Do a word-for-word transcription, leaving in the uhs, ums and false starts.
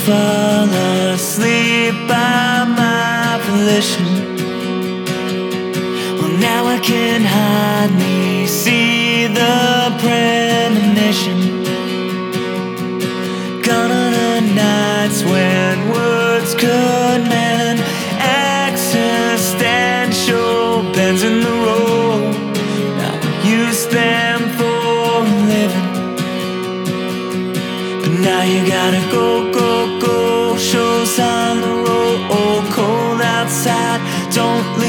fall asleep by my volition. Well, now I can hardly see the premonition. Gone are the nights when words could mend existential bends in the road. Now I use them for a living, but now you gotta go, go, go. Shows on the road, cold outside, don't